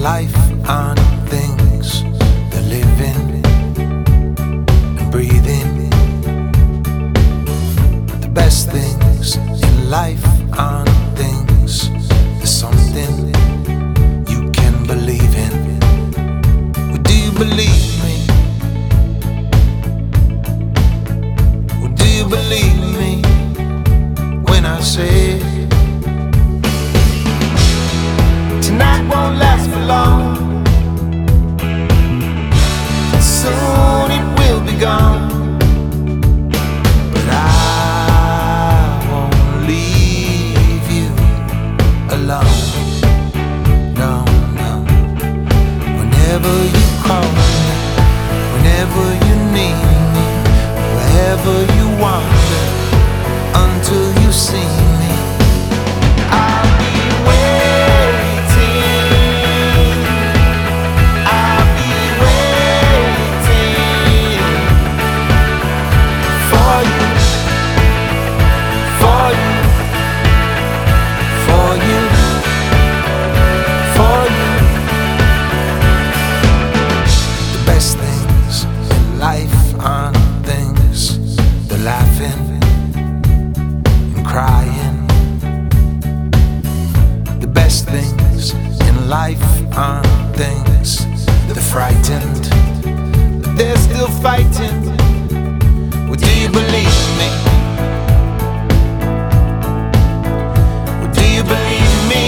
life aren't things they're living and breathing. The best things in life aren't things, there's something you can believe in. Well, do you believe me? Well, do you believe me when I say tonight won't last for long, soon it will be gone, but I won't leave you alone. No, no. Whenever you call me, whenever you need me, wherever you wander, until you see me, I'll be waiting. I'll be waiting for you, for you, for you, for you. The best things in life aren't things they're laughing and crying. The best things in life aren't things they're frightened, but they're still fighting. Well, do you believe me? Well, do you believe me?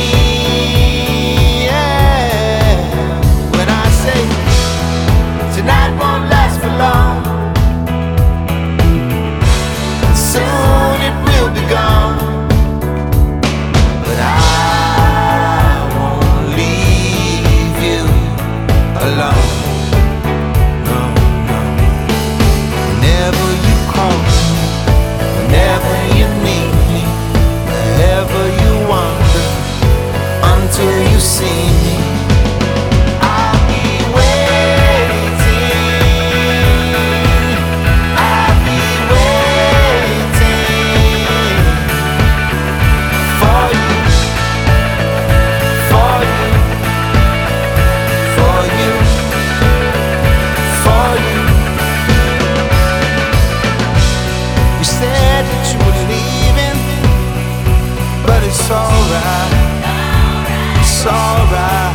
Yeah. When I say tonight won't last for long, soon it will be gone, but I won't leave you alone. No, no. Whenever you call me, whenever you need me, wherever you wander, until you see me, I'll be waiting. I'll be waiting for you, for you, for you, for you. You said that you were leaving, but it's alright, it's alright.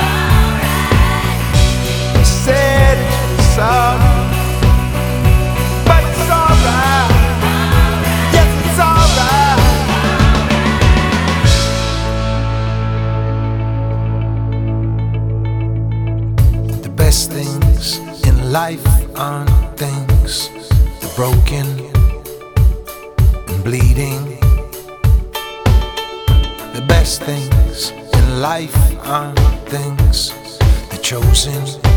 You said that you were sorry, but it's alright, yes it's alright. The best things in life aren't things they're broken and bleeding. The best things in life aren't things they're chosen